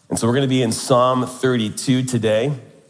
And so we're going to be in Psalm 32 today.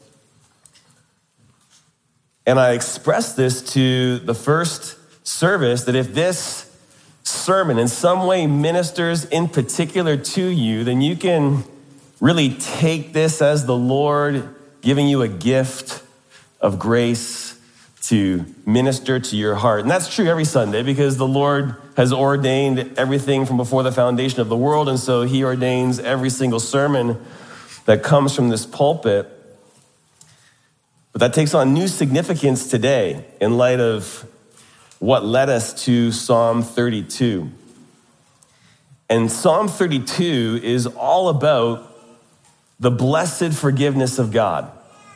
And I expressed this to the first service, that if this sermon in some way ministers in particular to you, then you can really take this as the Lord giving you a gift of grace to minister to your heart. And that's true every Sunday, because the Lord has ordained everything from before the foundation of the world. And so he ordains every single sermon that comes from this pulpit. But that takes on new significance today in light of what led us to Psalm 32. And Psalm 32 is all about the blessed forgiveness of God.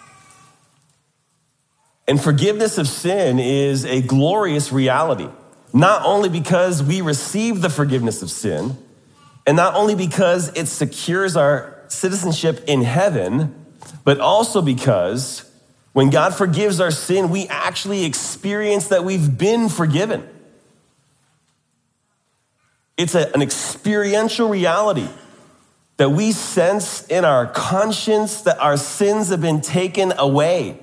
And forgiveness of sin is a glorious reality, not only because we receive the forgiveness of sin, and not only because it secures our citizenship in heaven, but also because when God forgives our sin, we actually experience that we've been forgiven. It's an experiential reality that we sense in our conscience that our sins have been taken away.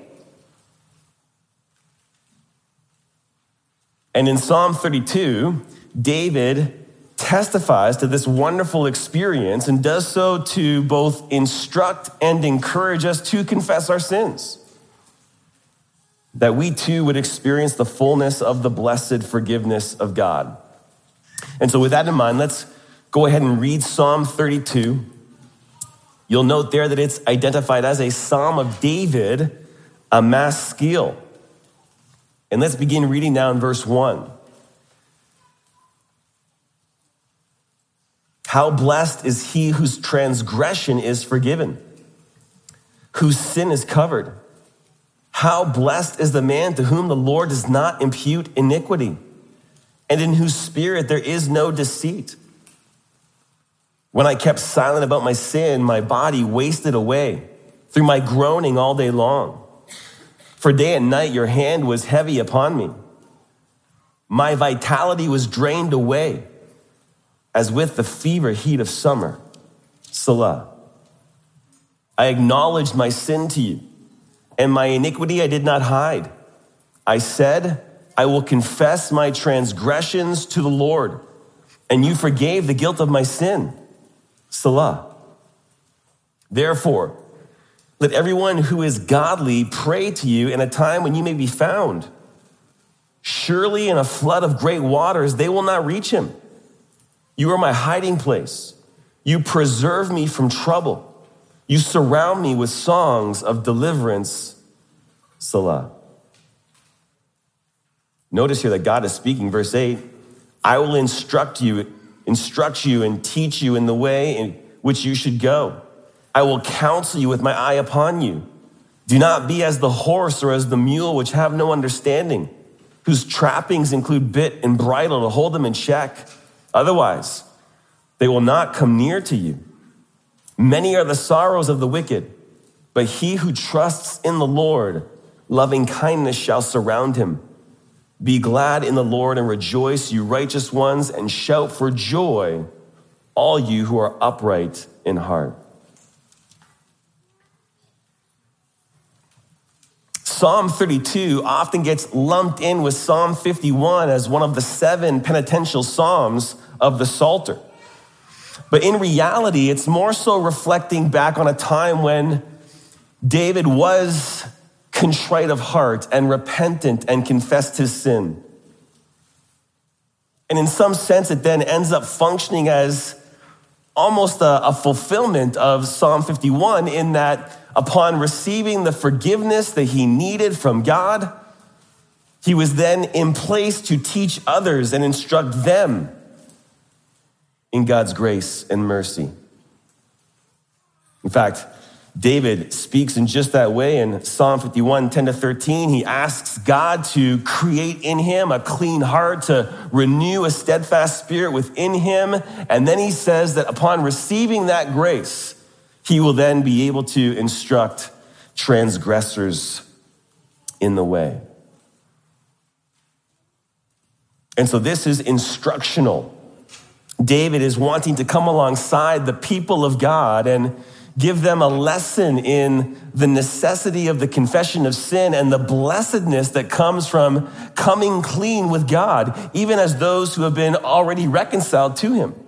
And in Psalm 32, David testifies to this wonderful experience and does so to both instruct and encourage us to confess our sins, that we too would experience the fullness of the blessed forgiveness of God. And so with that in mind, let's go ahead and read Psalm 32. You'll note there that it's identified as a Psalm of David, a maskil. And let's begin reading now in verse 1. How blessed is he whose transgression is forgiven, whose sin is covered. How blessed is the man to whom the Lord does not impute iniquity, and in whose spirit there is no deceit. When I kept silent about my sin, my body wasted away through my groaning all day long. For day and night your hand was heavy upon me. My vitality was drained away as with the fever heat of summer. Selah. I acknowledged my sin to you, and my iniquity I did not hide. I said, I will confess my transgressions to the Lord, and you forgave the guilt of my sin. Selah. Therefore, let everyone who is godly pray to you in a time when you may be found. Surely in a flood of great waters they will not reach him. You are my hiding place. You preserve me from trouble. You surround me with songs of deliverance. Selah. Notice here that God is speaking. Verse 8, I will instruct you and teach you in the way in which you should go. I will counsel you with my eye upon you. Do not be as the horse or as the mule, which have no understanding, whose trappings include bit and bridle to hold them in check. Otherwise, they will not come near to you. Many are the sorrows of the wicked, but he who trusts in the Lord, loving kindness shall surround him. Be glad in the Lord and rejoice, you righteous ones, and shout for joy, all you who are upright in heart. Psalm 32 often gets lumped in with Psalm 51 as one of the 7 penitential psalms of the Psalter. But in reality, it's more so reflecting back on a time when David was contrite of heart and repentant and confessed his sin. And in some sense, it then ends up functioning as almost a fulfillment of Psalm 51, in that upon receiving the forgiveness that he needed from God, he was then in place to teach others and instruct them in God's grace and mercy. In fact, David speaks in just that way in Psalm 51, 10-13. He asks God to create in him a clean heart, to renew a steadfast spirit within him. And then he says that upon receiving that grace, he will then be able to instruct transgressors in the way. And so this is instructional. David is wanting to come alongside the people of God and give them a lesson in the necessity of the confession of sin and the blessedness that comes from coming clean with God, even as those who have been already reconciled to him.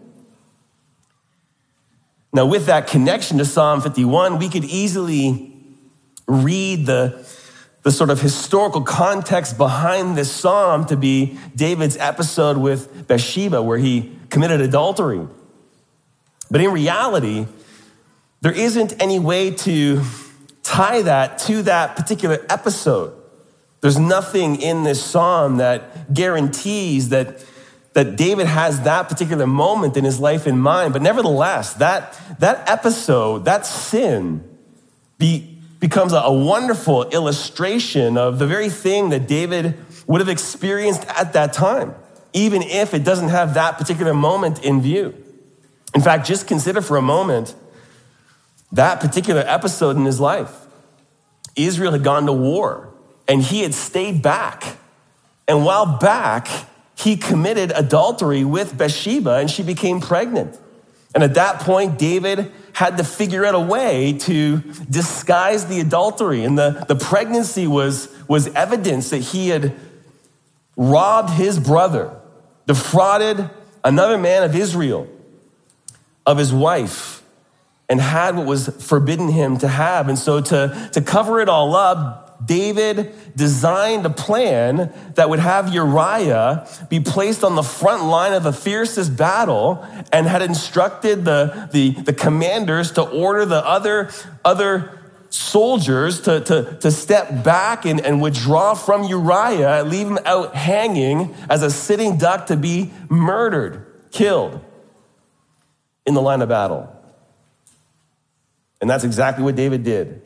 Now, with that connection to Psalm 51, we could easily read the sort of historical context behind this psalm to be David's episode with Bathsheba, where he committed adultery. But in reality, there isn't any way to tie that to that particular episode. There's nothing in this psalm that guarantees that David has that particular moment in his life in mind. But nevertheless, that episode, that sin, becomes a wonderful illustration of the very thing that David would have experienced at that time, even if it doesn't have that particular moment in view. In fact, just consider for a moment that particular episode in his life. Israel had gone to war, and he had stayed back. And while back, he committed adultery with Bathsheba, and she became pregnant. And at that point, David had to figure out a way to disguise the adultery. And the pregnancy was evidence that he had robbed his brother, defrauded another man of Israel of his wife, and had what was forbidden him to have. And so to cover it all up, David designed a plan that would have Uriah be placed on the front line of the fiercest battle, and had instructed the commanders to order the other soldiers to step back and withdraw from Uriah, leave him out hanging as a sitting duck to be murdered, killed in the line of battle. And that's exactly what David did,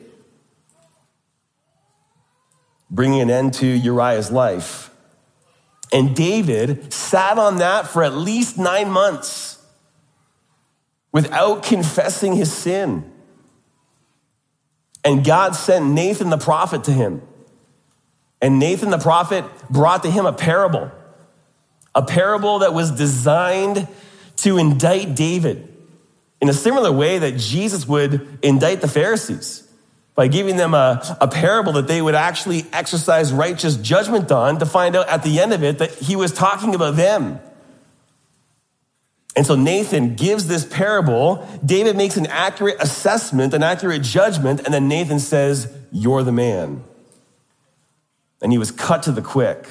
bringing an end to Uriah's life. And David sat on that for at least 9 months without confessing his sin. And God sent Nathan the prophet to him. And Nathan the prophet brought to him a parable that was designed to indict David in a similar way that Jesus would indict the Pharisees, by giving them a parable that they would actually exercise righteous judgment on, to find out at the end of it that he was talking about them. And so Nathan gives this parable. David makes an accurate assessment, an accurate judgment, and then Nathan says, "You're the man." And he was cut to the quick.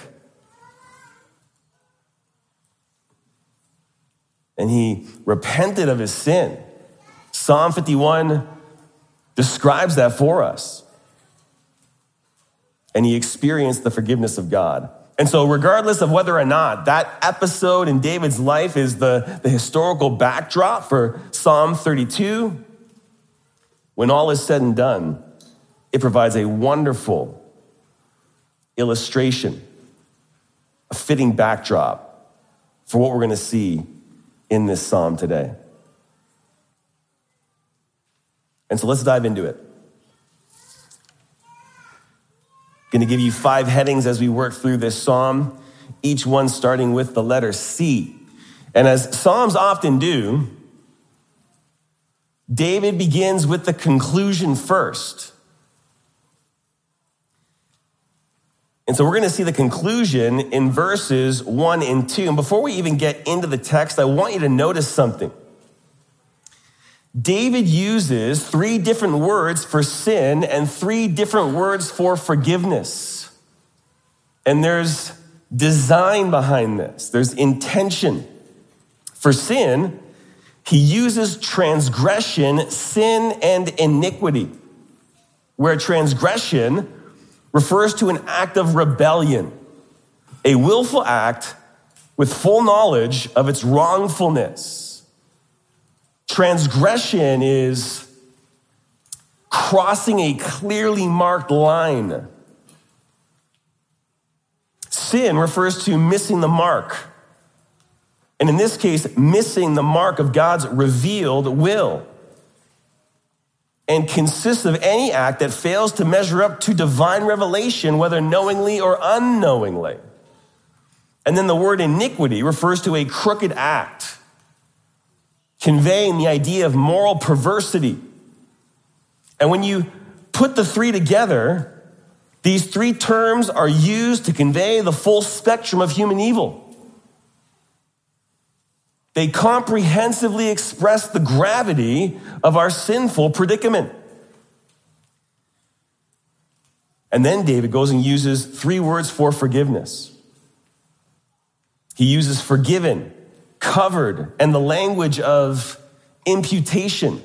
And he repented of his sin. Psalm 51 describes that for us. And he experienced the forgiveness of God. And so regardless of whether or not that episode in David's life is the historical backdrop for Psalm 32, when all is said and done, it provides a wonderful illustration, a fitting backdrop for what we're going to see in this psalm today. And so let's dive into it. I'm going to give you 5 headings as we work through this psalm, each one starting with the letter C. And as psalms often do, David begins with the conclusion first. And so we're going to see the conclusion in verses 1 and 2. And before we even get into the text, I want you to notice something. David uses 3 different words for sin and 3 different words for forgiveness. And there's design behind this. There's intention. For sin, he uses transgression, sin, and iniquity, where transgression refers to an act of rebellion, a willful act with full knowledge of its wrongfulness. Transgression is crossing a clearly marked line. Sin refers to missing the mark. And in this case, missing the mark of God's revealed will. And consists of any act that fails to measure up to divine revelation, whether knowingly or unknowingly. And then the word iniquity refers to a crooked act, conveying the idea of moral perversity And when you put the three together, these three terms are used to convey the full spectrum of human evil. They comprehensively express the gravity of our sinful predicament. And then David goes and uses three words for forgiveness. He uses forgiven, covered, and the language of imputation.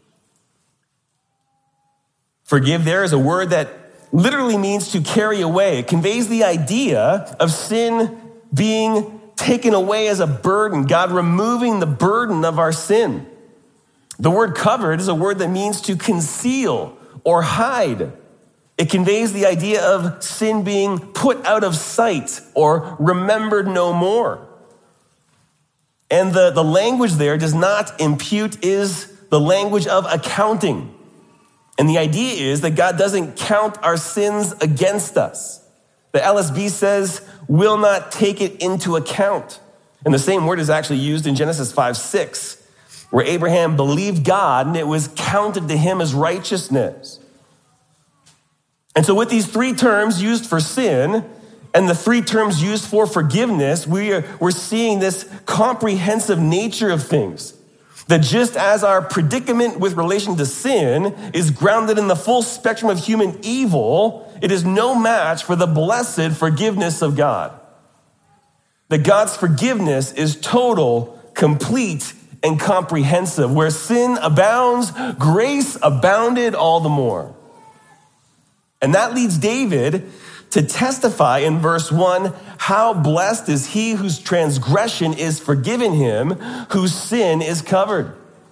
Forgive there is a word that literally means to carry away. It conveys the idea of sin being taken away as a burden, God removing the burden of our sin. The word covered is a word that means to conceal or hide. It conveys the idea of sin being put out of sight or remembered no more. And the language there does not impute, is the language of accounting. And the idea is that God doesn't count our sins against us. The LSB says, will not take it into account. And the same word is actually used in Genesis 5:6, where Abraham believed God and it was counted to him as righteousness. And so with these three terms used for sin and the three terms used for forgiveness, we're seeing this comprehensive nature of things. That just as our predicament with relation to sin is grounded in the full spectrum of human evil, it is no match for the blessed forgiveness of God. That God's forgiveness is total, complete, and comprehensive. Where sin abounds, grace abounded all the more. And that leads David to testify in verse 1, how blessed is he whose transgression is forgiven him, whose sin is covered.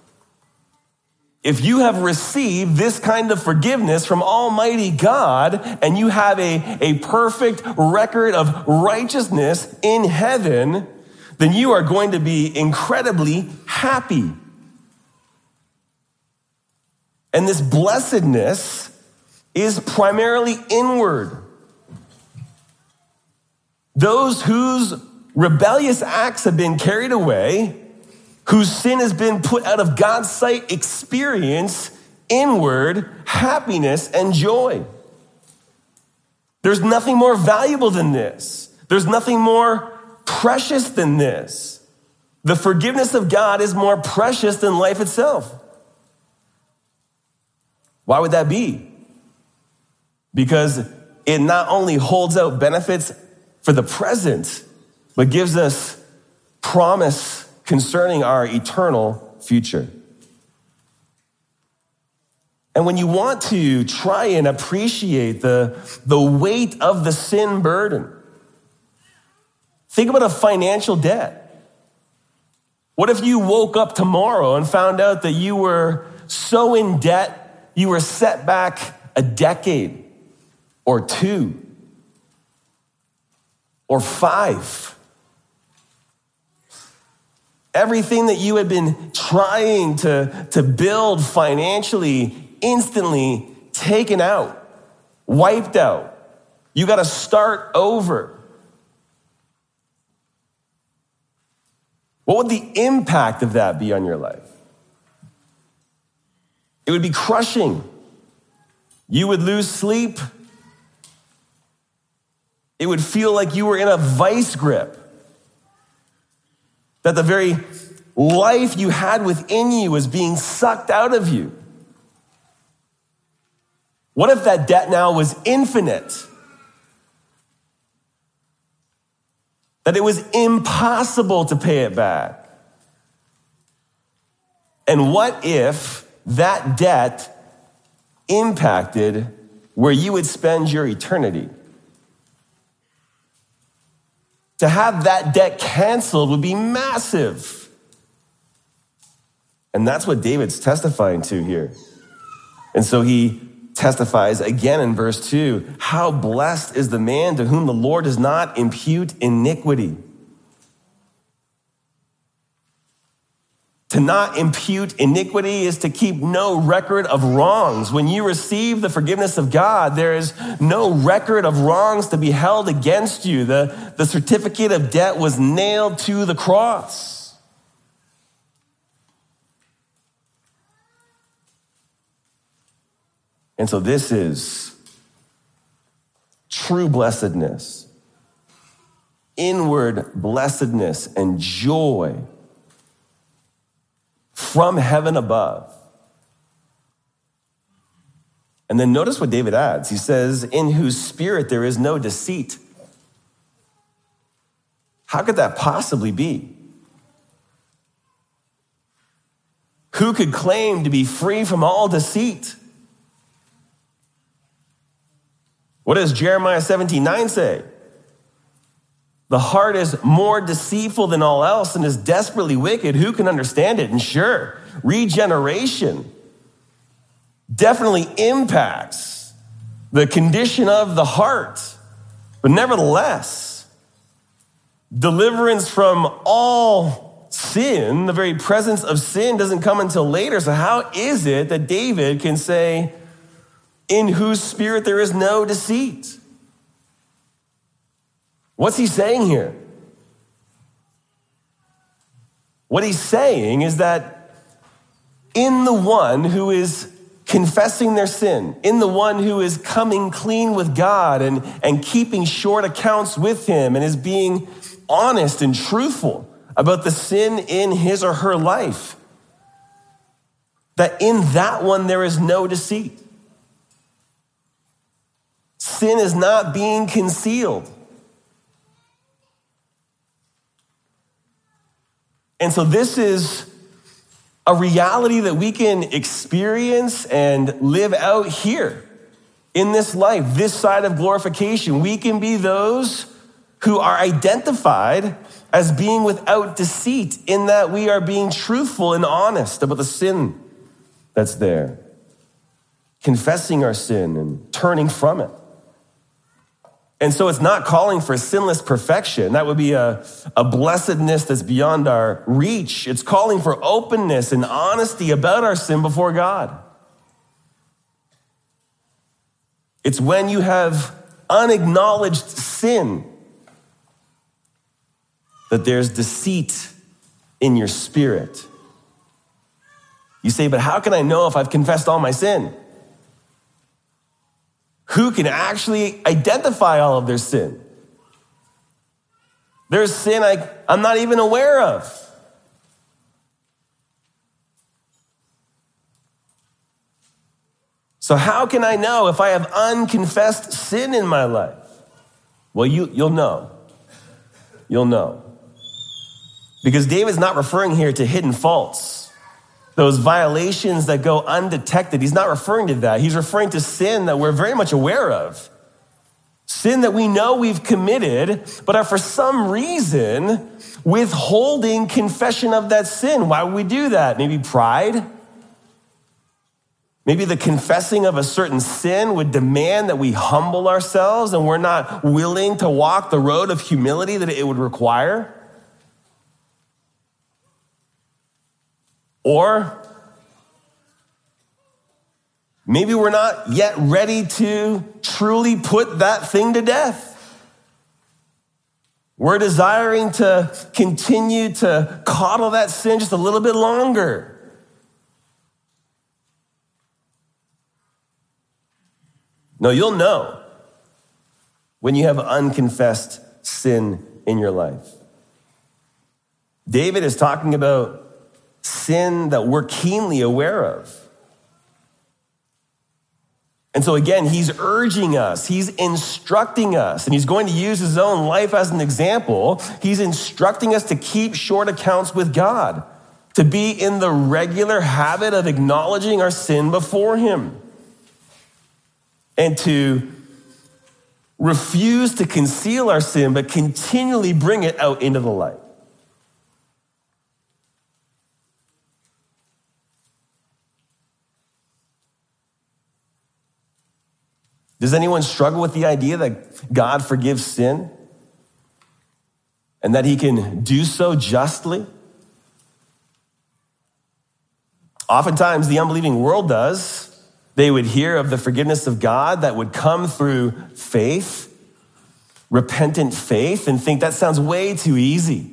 If you have received this kind of forgiveness from Almighty God, and you have a perfect record of righteousness in heaven, then you are going to be incredibly happy. And this blessedness is primarily inward. Those whose rebellious acts have been carried away, whose sin has been put out of God's sight, experience inward happiness and joy. There's nothing more valuable than this. There's nothing more precious than this. The forgiveness of God is more precious than life itself. Why would that be? Because it not only holds out benefits for the present, but gives us promise concerning our eternal future. And when you want to try and appreciate the weight of the sin burden, think about a financial debt. What if you woke up tomorrow and found out that you were so in debt, you were set back a decade or 2 or 5? Everything that you had been trying to build financially, instantly taken out, wiped out. You got to start over. What would the impact of that be on your life? It would be crushing. You would lose sleep. It would feel like you were in a vice grip. That the very life you had within you was being sucked out of you. What if that debt now was infinite? That it was impossible to pay it back? And what if that debt impacted where you would spend your eternity? To have that debt canceled would be massive. And that's what David's testifying to here. And so he testifies again in verse 2, how blessed is the man to whom the Lord does not impute iniquity. To not impute iniquity is to keep no record of wrongs. When you receive the forgiveness of God, there is no record of wrongs to be held against you. The certificate of debt was nailed to the cross. And so this is true blessedness, inward blessedness and joy from heaven above. And then notice what David adds. He says, in whose spirit there is no deceit. How could that possibly be? Who could claim to be free from all deceit? What does Jeremiah 17:9 say? The heart is more deceitful than all else and is desperately wicked. Who can understand it? And sure, regeneration definitely impacts the condition of the heart. But nevertheless, deliverance from all sin, the very presence of sin, doesn't come until later. So how is it that David can say, in whose spirit there is no deceit? What's he saying here? What he's saying is that in the one who is confessing their sin, in the one who is coming clean with God and keeping short accounts with him and is being honest and truthful about the sin in his or her life, that in that one there is no deceit. Sin is not being concealed. And so this is a reality that we can experience and live out here in this life, this side of glorification. We can be those who are identified as being without deceit, in that we are being truthful and honest about the sin that's there, confessing our sin and turning from it. And so it's not calling for sinless perfection. That would be a blessedness that's beyond our reach. It's calling for openness and honesty about our sin before God. It's when you have unacknowledged sin that there's deceit in your spirit. You say, but how can I know if I've confessed all my sin? Who can actually identify all of their sin? There's sin I'm not even aware of. So how can I know if I have unconfessed sin in my life? Well, you'll know. You'll know. Because David's not referring here to hidden faults, those violations that go undetected. He's not referring to that. He's referring to sin that we're very much aware of. Sin that we know we've committed, but are for some reason withholding confession of that sin. Why would we do that? Maybe pride. Maybe the confessing of a certain sin would demand that we humble ourselves and we're not willing to walk the road of humility that it would require. Or maybe we're not yet ready to truly put that thing to death. We're desiring to continue to coddle that sin just a little bit longer. No, you'll know when you have unconfessed sin in your life. David is talking about sin that we're keenly aware of. And so again, he's urging us, he's instructing us, and he's going to use his own life as an example. He's instructing us to keep short accounts with God, to be in the regular habit of acknowledging our sin before him, and to refuse to conceal our sin, but continually bring it out into the light. Does anyone struggle with the idea that God forgives sin and that he can do so justly? Oftentimes, the unbelieving world does. They would hear of the forgiveness of God that would come through faith, repentant faith, and think that sounds way too easy.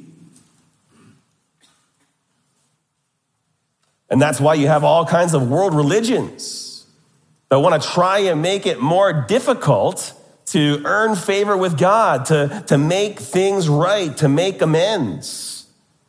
And that's why you have all kinds of world religions that want to try and make it more difficult to earn favor with God, to make things right, to make amends.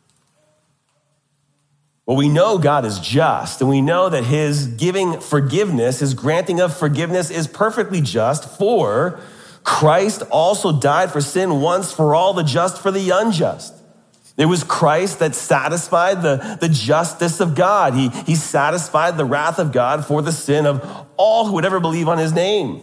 Well, we know God is just, and we know that his giving forgiveness, his granting of forgiveness is perfectly just, for Christ also died for sin once for all, the just for the unjust. It was Christ that satisfied the justice of God. He satisfied the wrath of God for the sin of all who would ever believe on his name.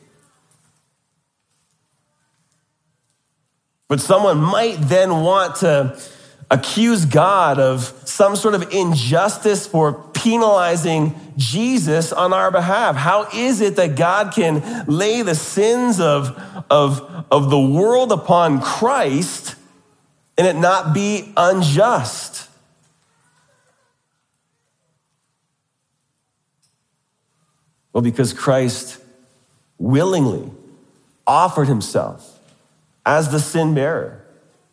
But someone might then want to accuse God of some sort of injustice for penalizing Jesus on our behalf. How is it that God can lay the sins of the world upon Christ and it not be unjust? Well, because Christ willingly offered himself as the sin bearer.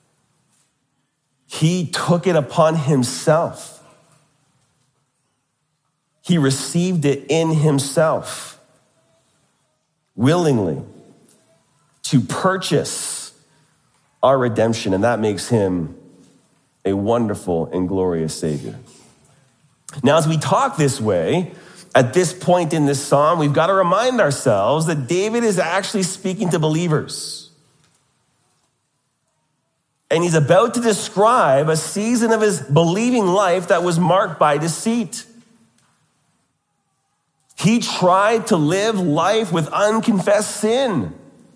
He took it upon himself. He received it in himself willingly to purchase our redemption, and that makes him a wonderful and glorious Savior. Now, as we talk this way, at this point in this psalm, we've got to remind ourselves that David is actually speaking to believers. And he's about to describe a season of his believing life that was marked by deceit. He tried to live life with unconfessed sin.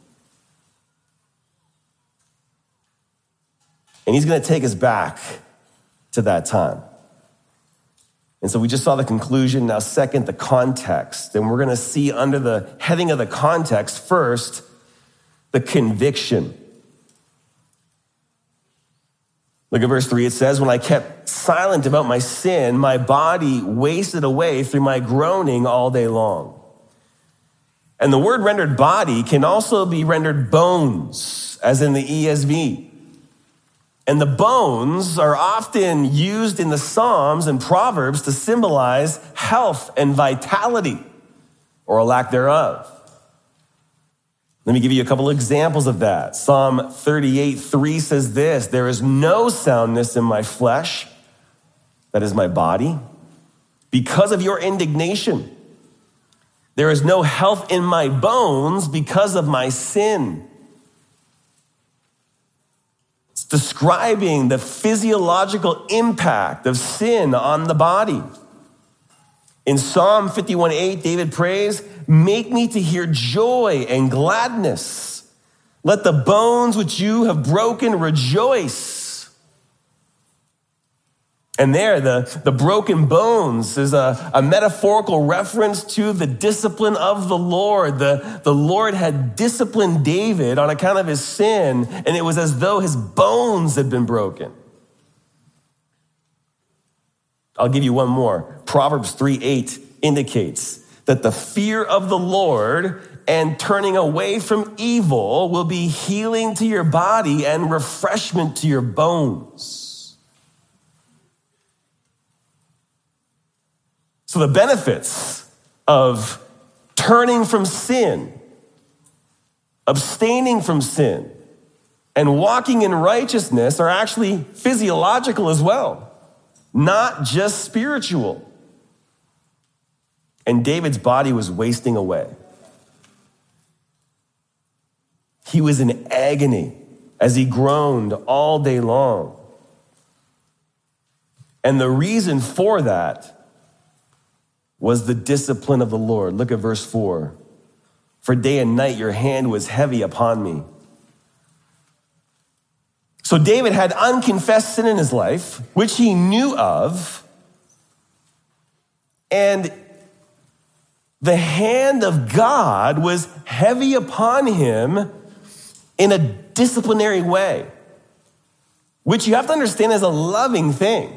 And he's going to take us back to that time. And so we just saw the conclusion. Now, second, the context. And we're going to see under the heading of the context, first, the conviction. Look at verse 3. It says, when I kept silent about my sin, my body wasted away through my groaning all day long. And the word rendered body can also be rendered bones, as in the ESV. And the bones are often used in the Psalms and Proverbs to symbolize health and vitality, or a lack thereof. Let me give you a couple of examples of that. Psalm 38:3 says this: there is no soundness in my flesh, that is my body, because of your indignation. There is no health in my bones because of my sin. It's describing the physiological impact of sin on the body. In Psalm 51:8, David prays, make me to hear joy and gladness. Let the bones which you have broken rejoice. And there, the broken bones is a metaphorical reference to the discipline of the Lord. The Lord had disciplined David on account of his sin, and it was as though his bones had been broken. I'll give you one more. Proverbs 3:8 indicates that the fear of the Lord and turning away from evil will be healing to your body and refreshment to your bones. So the benefits of turning from sin, abstaining from sin, and walking in righteousness are actually physiological as well, not just spiritual. And David's body was wasting away. He was in agony as he groaned all day long. And the reason for that was the discipline of the Lord. Look at verse 4. For day and night your hand was heavy upon me. So David had unconfessed sin in his life, which he knew of, and the hand of God was heavy upon him in a disciplinary way, which you have to understand is a loving thing.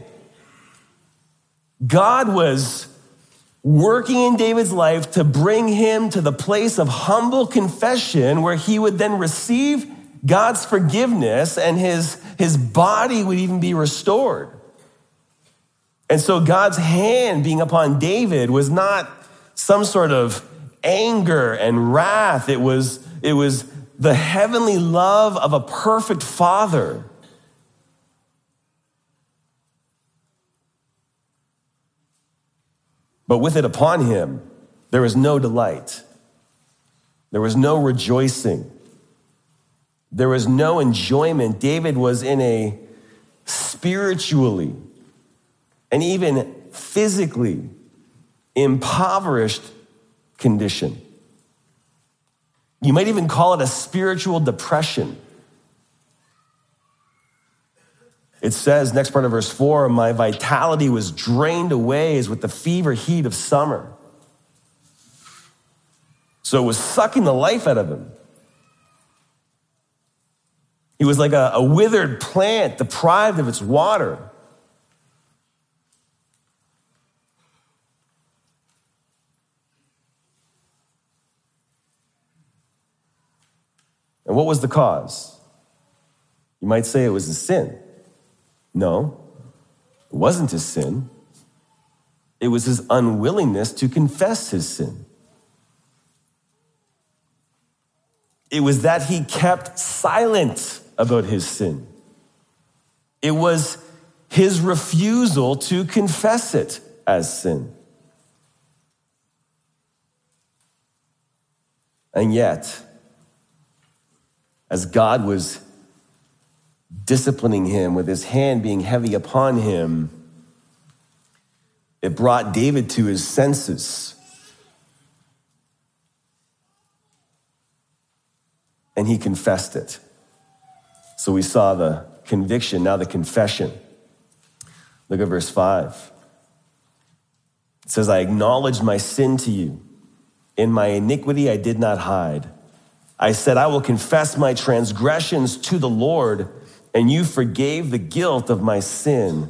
God was working in David's life to bring him to the place of humble confession where he would then receive God's forgiveness and his body would even be restored. And so God's hand being upon David was not some sort of anger and wrath. It was the heavenly love of a perfect Father. But with it upon him, there was no delight. There was no rejoicing. There was no enjoyment. David was in a spiritually and even physically impoverished condition. You might even call it a spiritual depression. It says, next part of verse 4, my vitality was drained away as with the fever heat of summer. So it was sucking the life out of him. He was like a withered plant deprived of its water. And what was the cause? You might say it was a sin. No, it wasn't his sin. It was his unwillingness to confess his sin. It was that he kept silent about his sin. It was his refusal to confess it as sin. And yet, as God was disciplining him with his hand being heavy upon him, it brought David to his senses. And he confessed it. So we saw the conviction, now the confession. Look at verse 5. It says, I acknowledged my sin to you. In my iniquity I did not hide. I said, I will confess my transgressions to the Lord, and you forgave the guilt of my sin.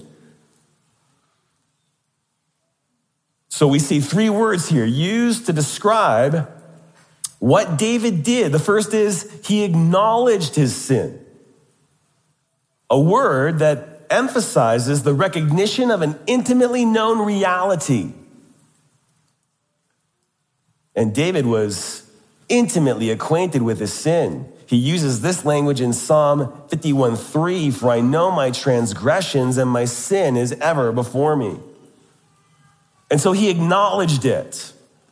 So we see three words here used to describe what David did. The first is he acknowledged his sin. A word that emphasizes the recognition of an intimately known reality. And David was intimately acquainted with his sin. He uses this language in Psalm 51:3, for I know my transgressions and my sin is ever before me. And so he acknowledged it.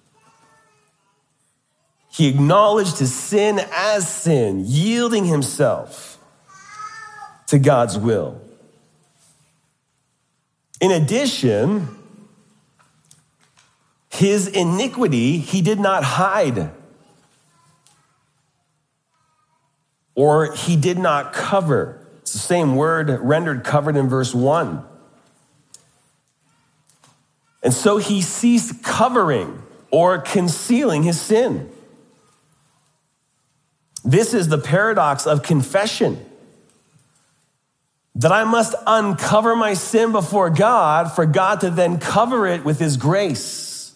He acknowledged his sin as sin, yielding himself to God's will. In addition, his iniquity he did not hide, or he did not cover. It's the same word rendered covered in verse 1. And so he ceased covering or concealing his sin. This is the paradox of confession, that I must uncover my sin before God for God to then cover it with his grace.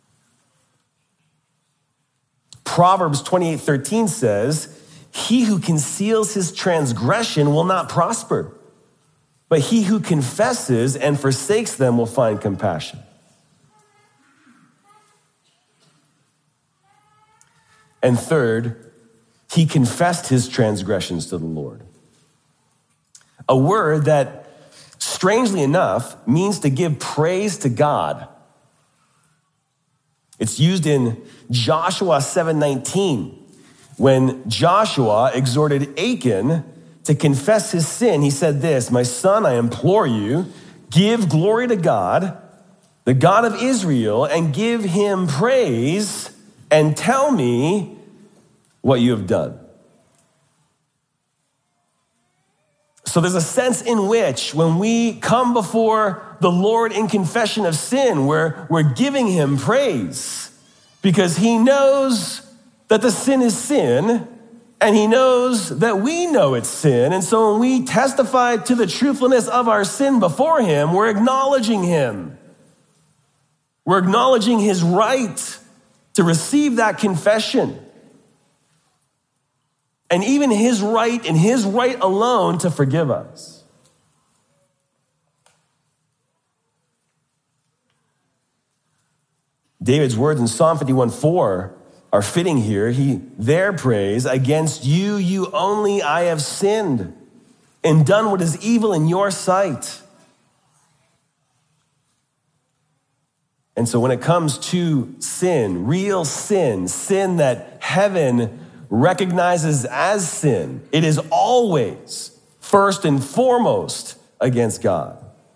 Proverbs 28:13 says, he who conceals his transgression will not prosper, but he who confesses and forsakes them will find compassion. And third, he confessed his transgressions to the Lord. A word that, strangely enough, means to give praise to God. It's used in Joshua 7:19. When Joshua exhorted Achan to confess his sin, he said this, my son, I implore you, give glory to God, the God of Israel, and give him praise, and tell me what you have done. So there's a sense in which when we come before the Lord in confession of sin, we're giving him praise because he knows that the sin is sin, and he knows that we know it's sin. And so when we testify to the truthfulness of our sin before him, we're acknowledging him. We're acknowledging his right to receive that confession. And even his right and his right alone to forgive us. David's words in Psalm 51:4 are fitting here. Their praise, against you, you only, I have sinned and done what is evil in your sight. And so when it comes to sin, real sin, sin that heaven recognizes as sin, it is always first and foremost against God.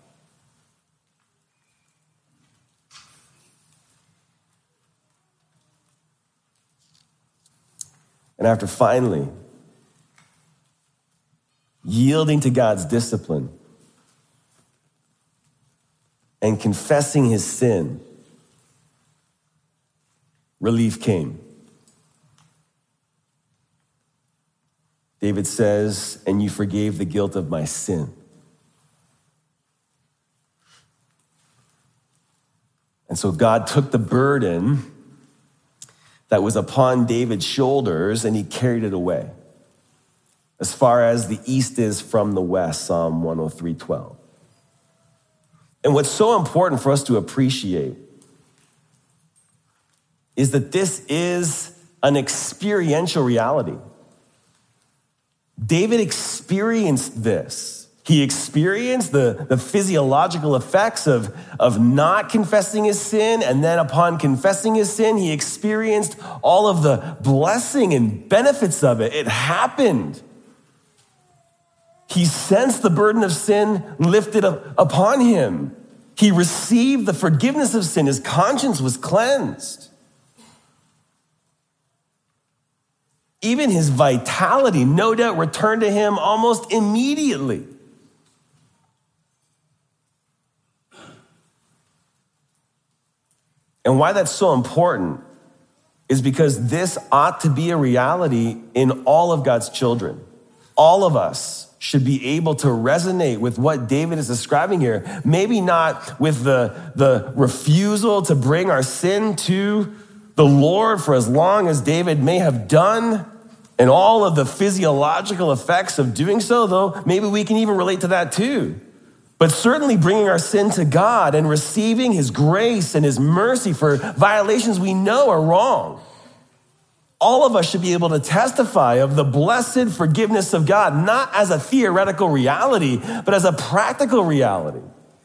And after finally yielding to God's discipline and confessing his sin, relief came. David says, and you forgave the guilt of my sin. And so God took the burden that was upon David's shoulders and he carried it away. As far as the east is from the west, Psalm 103:12. And what's so important for us to appreciate is that this is an experiential reality. David experienced this. He experienced the physiological effects of not confessing his sin, and then upon confessing his sin, he experienced all of the blessing and benefits of it. It happened. He sensed the burden of sin lifted upon him. He received the forgiveness of sin. His conscience was cleansed. Even his vitality, no doubt, returned to him almost immediately. And why that's so important is because this ought to be a reality in all of God's children. All of us should be able to resonate with what David is describing here. Maybe not with the refusal to bring our sin to the Lord for as long as David may have done, and all of the physiological effects of doing so, though maybe we can even relate to that too. But certainly bringing our sin to God and receiving his grace and his mercy for violations we know are wrong. All of us should be able to testify of the blessed forgiveness of God, not as a theoretical reality, but as a practical reality.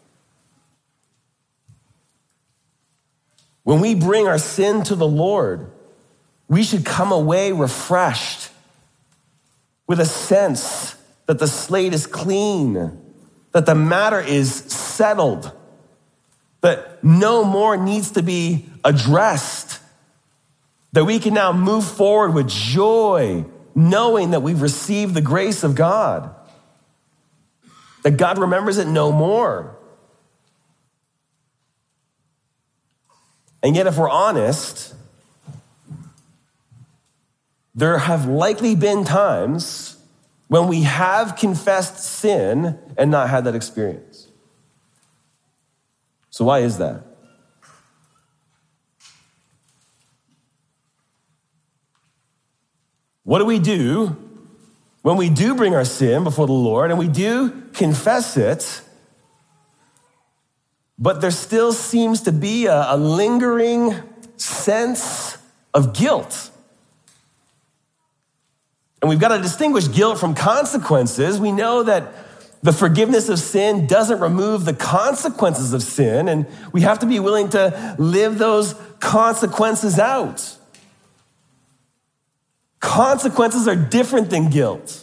When we bring our sin to the Lord, we should come away refreshed with a sense that the slate is clean, that the matter is settled, that no more needs to be addressed, that we can now move forward with joy, knowing that we've received the grace of God, that God remembers it no more. And yet, if we're honest, there have likely been times when we have confessed sin and not had that experience. So why is that? What do we do when we do bring our sin before the Lord and we do confess it, but there still seems to be a lingering sense of guilt? And we've got to distinguish guilt from consequences. We know that the forgiveness of sin doesn't remove the consequences of sin, and we have to be willing to live those consequences out. Consequences are different than guilt.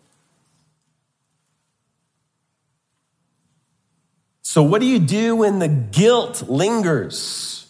So what do you do when the guilt lingers?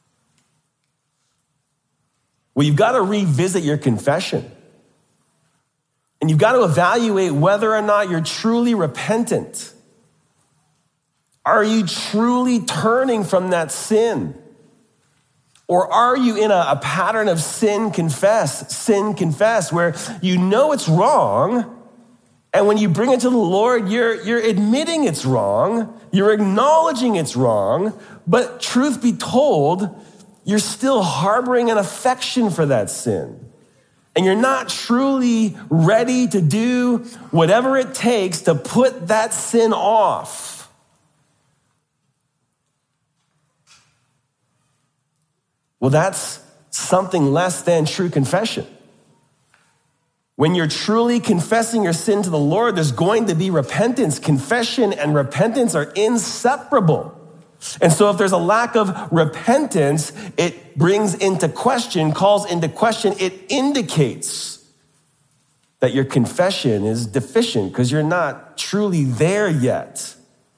Well, you've got to revisit your confession. And you've got to evaluate whether or not you're truly repentant. Are you truly turning from that sin? Or are you in a pattern of sin confess, where you know it's wrong, and when you bring it to the Lord, you're admitting it's wrong, you're acknowledging it's wrong, but truth be told, you're still harboring an affection for that sin. And you're not truly ready to do whatever it takes to put that sin off. Well, that's something less than true confession. When you're truly confessing your sin to the Lord, there's going to be repentance. Confession and repentance are inseparable. And so if there's a lack of repentance, it brings into question, calls into question, it indicates that your confession is deficient because you're not truly there yet.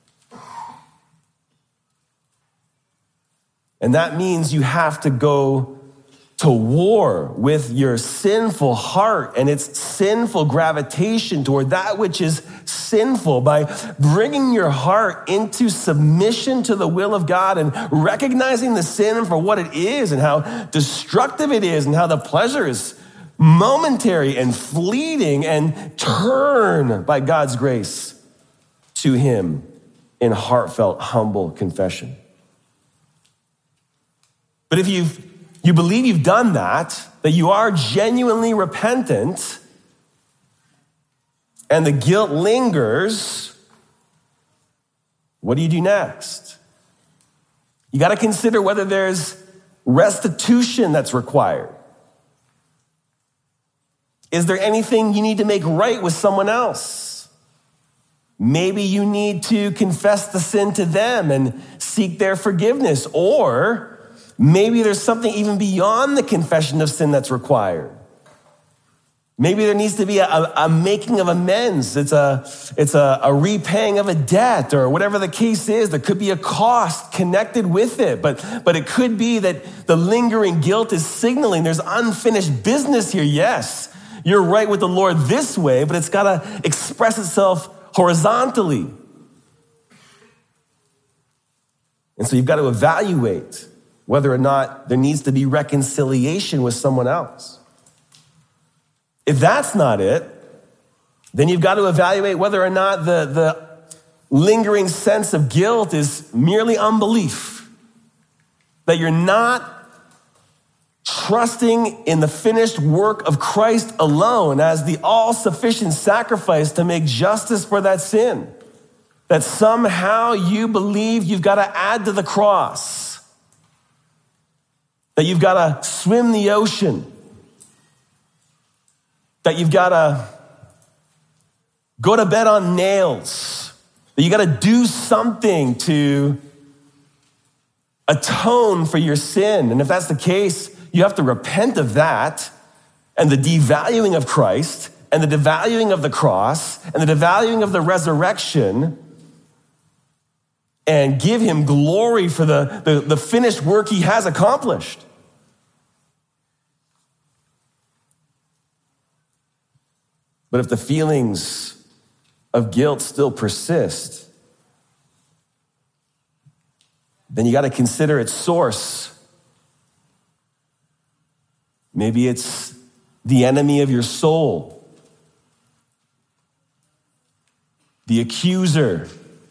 And that means you have to go to war with your sinful heart and its sinful gravitation toward that which is sinful by bringing your heart into submission to the will of God and recognizing the sin for what it is and how destructive it is and how the pleasure is momentary and fleeting, and turn by God's grace to him in heartfelt, humble confession. But if you believe you've done that you are genuinely repentant, and the guilt lingers, what do you do next? You got to consider whether there's restitution that's required. Is there anything you need to make right with someone else? Maybe you need to confess the sin to them and seek their forgiveness, or maybe there's something even beyond the confession of sin that's required. Maybe there needs to be a making of amends. It's a repaying of a debt, or whatever the case is. There could be a cost connected with it, but it could be that the lingering guilt is signaling there's unfinished business here. Yes, you're right with the Lord this way, but it's got to express itself horizontally. And so you've got to evaluate whether or not there needs to be reconciliation with someone else. If that's not it, then you've got to evaluate whether or not the lingering sense of guilt is merely unbelief, that you're not trusting in the finished work of Christ alone as the all-sufficient sacrifice to make justice for that sin, that somehow you believe you've got to add to the cross, that you've got to swim the ocean, that you've got to go to bed on nails, that you got to do something to atone for your sin. And if that's the case, you have to repent of that and the devaluing of Christ and the devaluing of the cross and the devaluing of the resurrection, and give him glory for the finished work he has accomplished. But if the feelings of guilt still persist, then you got to consider its source. Maybe it's the enemy of your soul, the accuser.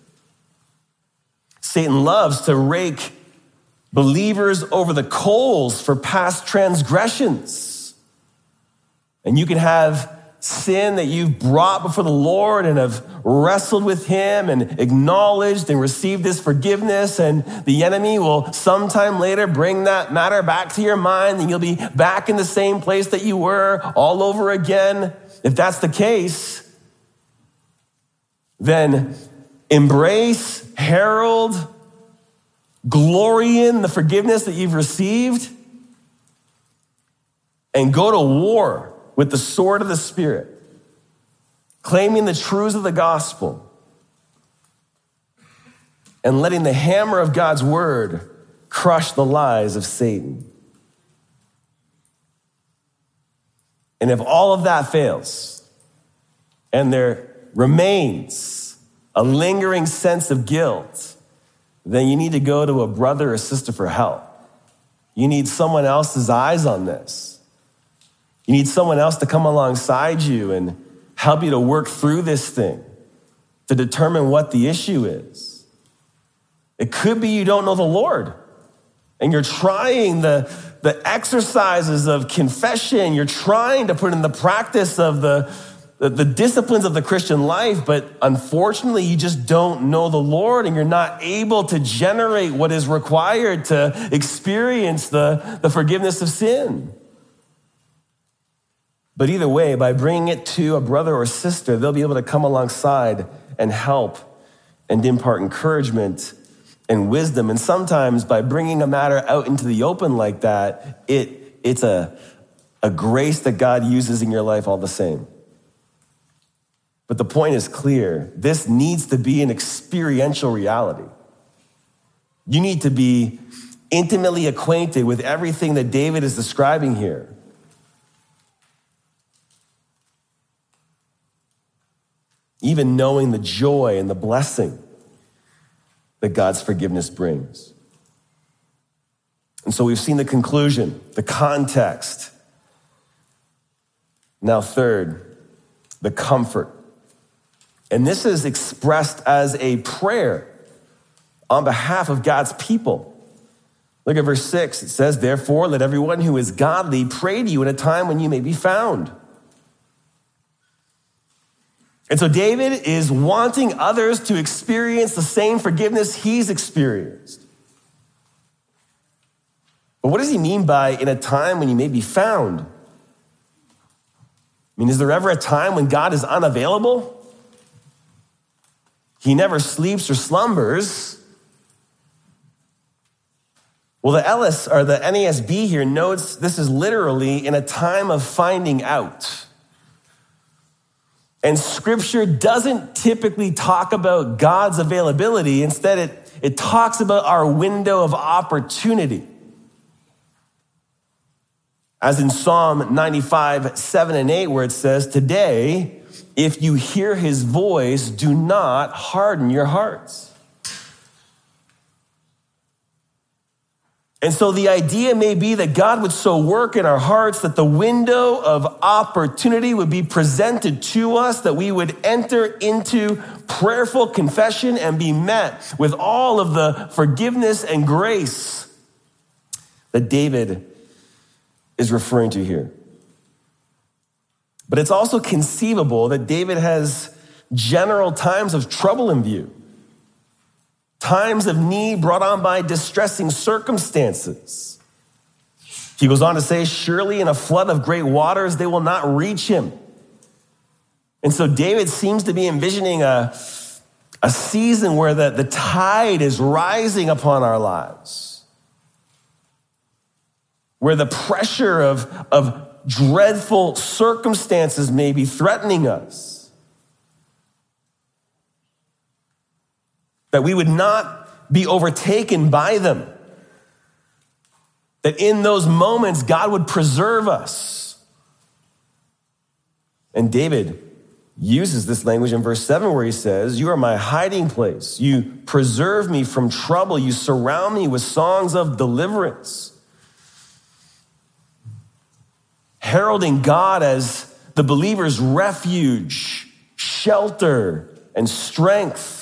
Satan loves to rake believers over the coals for past transgressions. And you can have sin that you've brought before the Lord and have wrestled with him and acknowledged and received his forgiveness, and the enemy will sometime later bring that matter back to your mind, and you'll be back in the same place that you were all over again. If that's the case, then embrace, herald, glory in the forgiveness that you've received, and go to war with the sword of the Spirit, claiming the truths of the gospel and letting the hammer of God's word crush the lies of Satan. And if all of that fails and there remains a lingering sense of guilt, then you need to go to a brother or sister for help. You need someone else's eyes on this. You need someone else to come alongside you and help you to work through this thing, to determine what the issue is. It could be you don't know the Lord, and you're trying the exercises of confession. You're trying to put in the practice of the the disciplines of the Christian life, but unfortunately you just don't know the Lord and you're not able to generate what is required to experience the forgiveness of sin. But either way, by bringing it to a brother or sister, they'll be able to come alongside and help and impart encouragement and wisdom. And sometimes by bringing a matter out into the open like that, it's a grace that God uses in your life all the same. But the point is clear. This needs to be an experiential reality. You need to be intimately acquainted with everything that David is describing here. Even knowing the joy and the blessing that God's forgiveness brings. And so we've seen the conclusion, the context. Now third, the comfort. And this is expressed as a prayer on behalf of God's people. Look at verse 6. It says, "Therefore, let everyone who is godly pray to you in a time when you may be found." And so David is wanting others to experience the same forgiveness he's experienced. But what does he mean by in a time when you may be found? I mean, is there ever a time when God is unavailable? He never sleeps or slumbers. Well, the Ellis or the NASB here notes this is literally in a time of finding out. And scripture doesn't typically talk about God's availability. Instead, it talks about our window of opportunity. As in Psalm 95, 7 and 8, where it says, "Today, if you hear his voice, do not harden your hearts." And so the idea may be that God would so work in our hearts that the window of opportunity would be presented to us, that we would enter into prayerful confession and be met with all of the forgiveness and grace that David is referring to here. But it's also conceivable that David has general times of trouble in view. Times of need brought on by distressing circumstances. He goes on to say, "Surely in a flood of great waters, they will not reach him." And so David seems to be envisioning a season where the tide is rising upon our lives, where the pressure of dreadful circumstances may be threatening us. That we would not be overtaken by them. That in those moments, God would preserve us. And David uses this language in verse 7 where he says, "You are my hiding place. You preserve me from trouble. You surround me with songs of deliverance." Heralding God as the believer's refuge, shelter, and strength.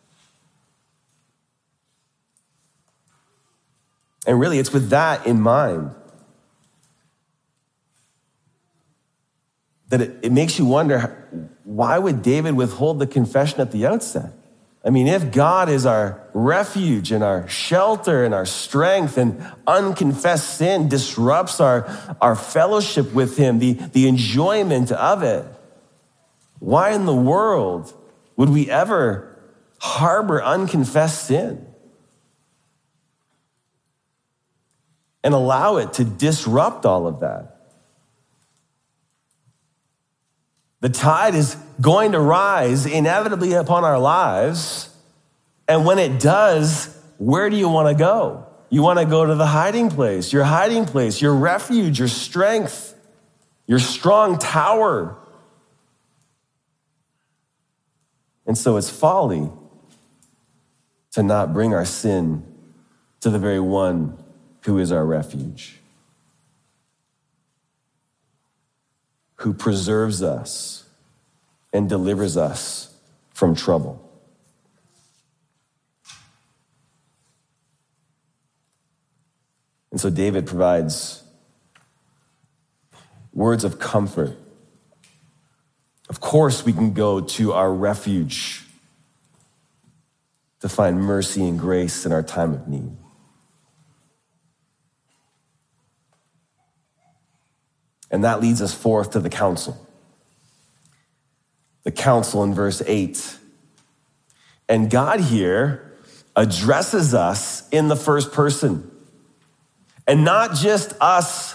And really, it's with that in mind that it makes you wonder, why would David withhold the confession at the outset? I mean, if God is our refuge and our shelter and our strength, and unconfessed sin disrupts our fellowship with him, the enjoyment of it, why in the world would we ever harbor unconfessed sin and allow it to disrupt all of that? The tide is going to rise inevitably upon our lives. And when it does, where do you want to go? You want to go to the hiding place, your refuge, your strength, your strong tower. And so it's folly to not bring our sin to the very one who is our refuge, who preserves us and delivers us from trouble. And so David provides words of comfort Of course, we can go to our refuge to find mercy and grace in our time of need. And that leads us forth to the counsel. The counsel in verse 8. And God here addresses us in the first person. And not just us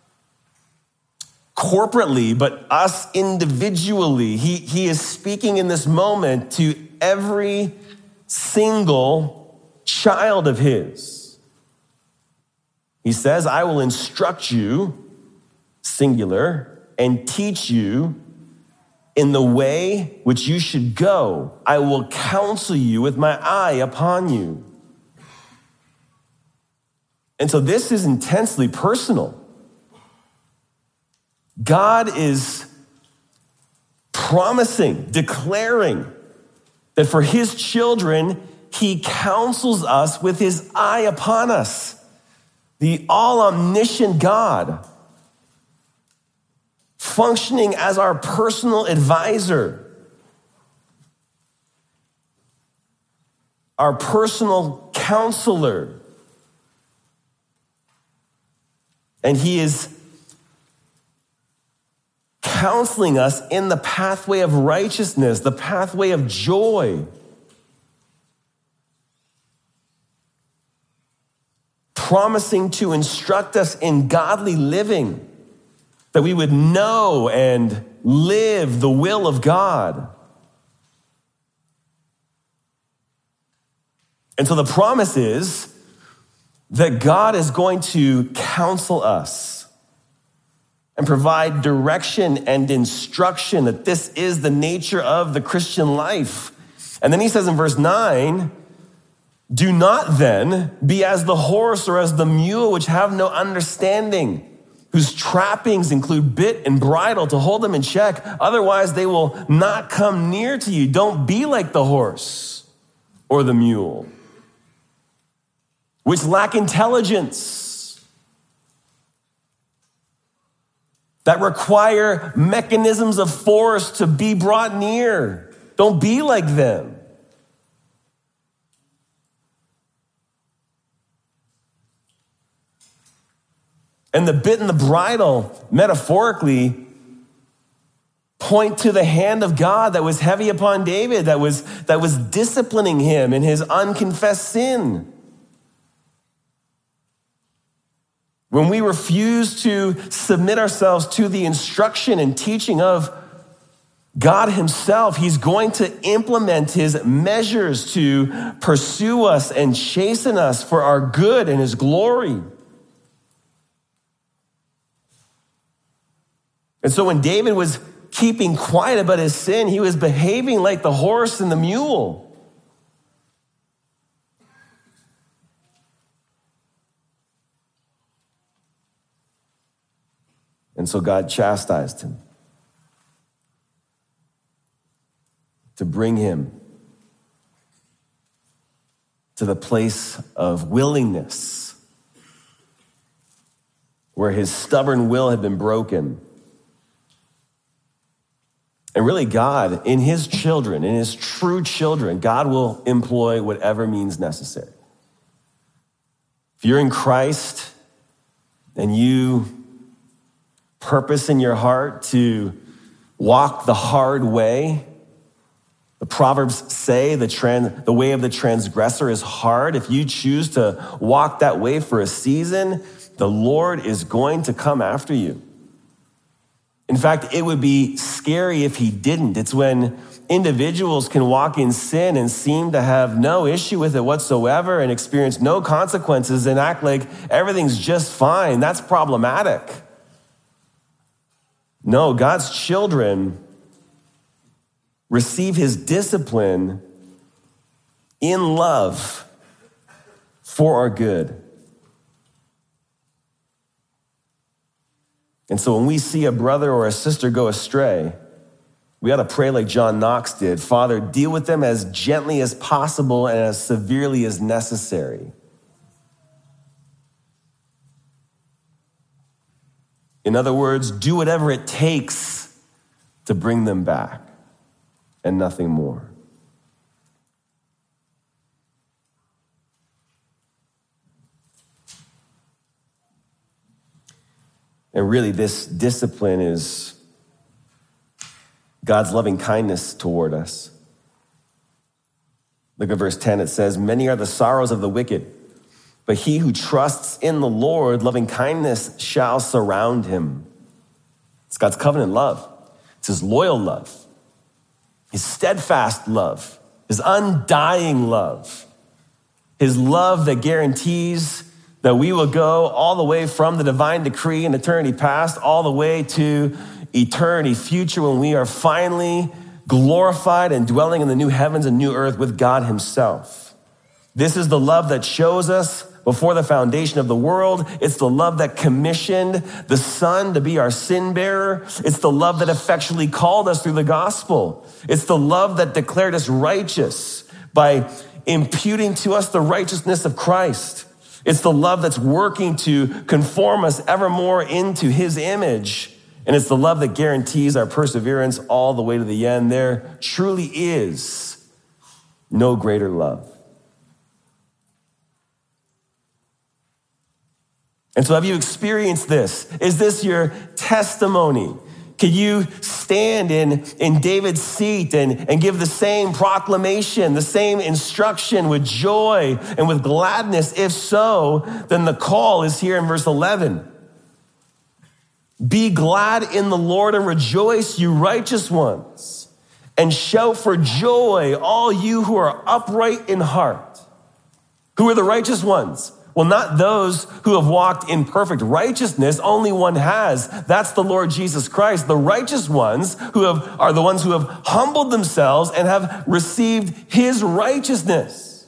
corporately, but us individually. He is speaking in this moment to every single child of his. He says, I will instruct you, singular, and teach you in the way which you should go. I will counsel you with my eye upon you. And so this is intensely personal. God is promising, declaring that for his children, he counsels us with his eye upon us. The all-omniscient God, functioning as our personal advisor, our personal counselor. And he is counseling us in the pathway of righteousness, the pathway of joy. Promising to instruct us in godly living, that we would know and live the will of God. And so the promise is that God is going to counsel us and provide direction and instruction, that this is the nature of the Christian life. And then he says in verse 9, do not then be as the horse or as the mule, which have no understanding, whose trappings include bit and bridle to hold them in check. Otherwise, they will not come near to you. Don't be like the horse or the mule, which lack intelligence, that require mechanisms of force to be brought near. Don't be like them. And the bit and the bridle, metaphorically, point to the hand of God that was heavy upon David, that was disciplining him in his unconfessed sin. When we refuse to submit ourselves to the instruction and teaching of God himself, he's going to implement his measures to pursue us and chasten us for our good and his glory. And so when David was keeping quiet about his sin, he was behaving like the horse and the mule. And so God chastised him to bring him to the place of willingness, where his stubborn will had been broken. And really, God, in his children, in his true children, God will employ whatever means necessary. If you're in Christ and you purpose in your heart to walk the hard way, the Proverbs say the way of the transgressor is hard. If you choose to walk that way for a season, the Lord is going to come after you. In fact, it would be scary if he didn't. It's when individuals can walk in sin and seem to have no issue with it whatsoever and experience no consequences and act like everything's just fine. That's problematic. No, God's children receive his discipline in love for our good. And so when we see a brother or a sister go astray, we ought to pray like John Knox did. Father, deal with them as gently as possible and as severely as necessary. In other words, do whatever it takes to bring them back and nothing more. And really, this discipline is God's loving kindness toward us. Look at verse 10. It says, many are the sorrows of the wicked, but he who trusts in the Lord, loving kindness shall surround him. It's God's covenant love. It's his loyal love, his steadfast love, his undying love, his love that guarantees that we will go all the way from the divine decree in eternity past, all the way to eternity future when we are finally glorified and dwelling in the new heavens and new earth with God himself. This is the love that shows us before the foundation of the world. It's the love that commissioned the Son to be our sin bearer. It's the love that effectually called us through the gospel. It's the love that declared us righteous by imputing to us the righteousness of Christ. It's the love that's working to conform us ever more into his image. And it's the love that guarantees our perseverance all the way to the end. There truly is no greater love. And so have you experienced this? Is this your testimony? Can you stand in David's seat and give the same proclamation, the same instruction with joy and with gladness? If so, then the call is here in verse 11. Be glad in the Lord and rejoice, you righteous ones, and shout for joy, all you who are upright in heart. Who are the righteous ones? Well, not those who have walked in perfect righteousness. Only one has. That's the Lord Jesus Christ. The righteous ones are the ones who have humbled themselves and have received his righteousness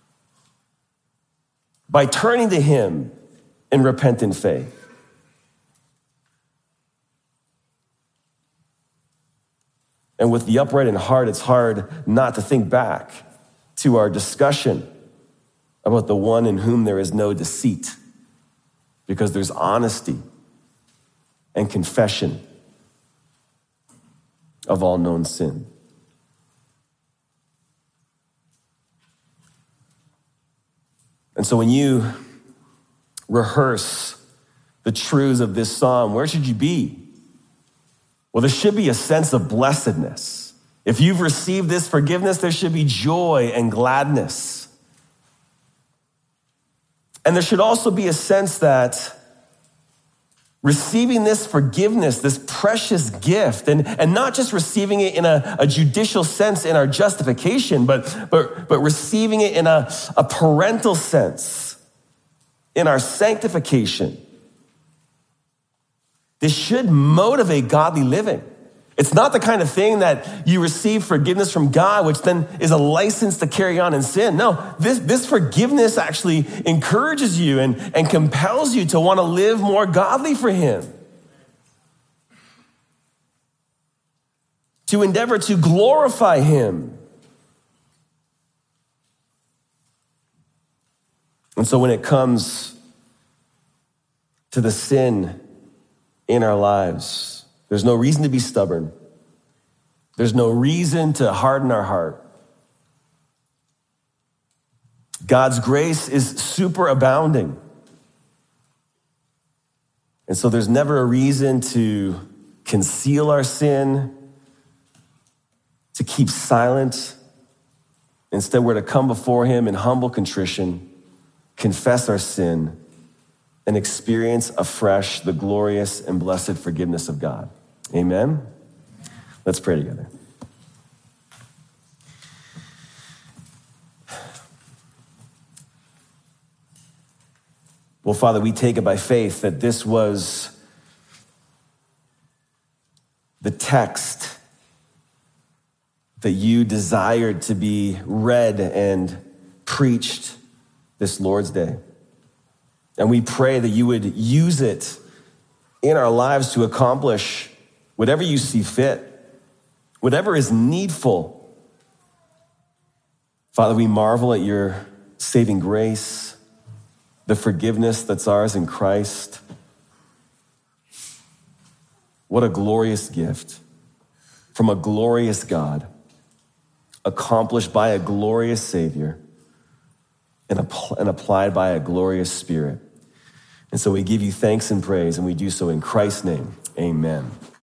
by turning to him in repentant faith. And with the upright in heart, it's hard not to think back to our discussion about the one in whom there is no deceit, because there's honesty and confession of all known sin. And so when you rehearse the truths of this psalm, where should you be? Well, there should be a sense of blessedness. If you've received this forgiveness, there should be joy and gladness. And there should also be a sense that receiving this forgiveness, this precious gift, and not just receiving it in a judicial sense in our justification, but receiving it in a parental sense in our sanctification. This should motivate godly living. It's not the kind of thing that you receive forgiveness from God, which then is a license to carry on in sin. No, this forgiveness actually encourages you and compels you to want to live more godly for him. To endeavor to glorify him. And so when it comes to the sin in our lives, there's no reason to be stubborn. There's no reason to harden our heart. God's grace is superabounding. And so there's never a reason to conceal our sin, to keep silent. Instead, we're to come before him in humble contrition, confess our sin, and experience afresh the glorious and blessed forgiveness of God. Amen? Let's pray together. Well, Father, we take it by faith that this was the text that you desired to be read and preached this Lord's Day. And we pray that you would use it in our lives to accomplish whatever you see fit, whatever is needful. Father, we marvel at your saving grace, the forgiveness that's ours in Christ. What a glorious gift. from a glorious God, accomplished by a glorious Savior, and applied by a glorious Spirit. And so we give you thanks and praise, and we do so in Christ's name. Amen.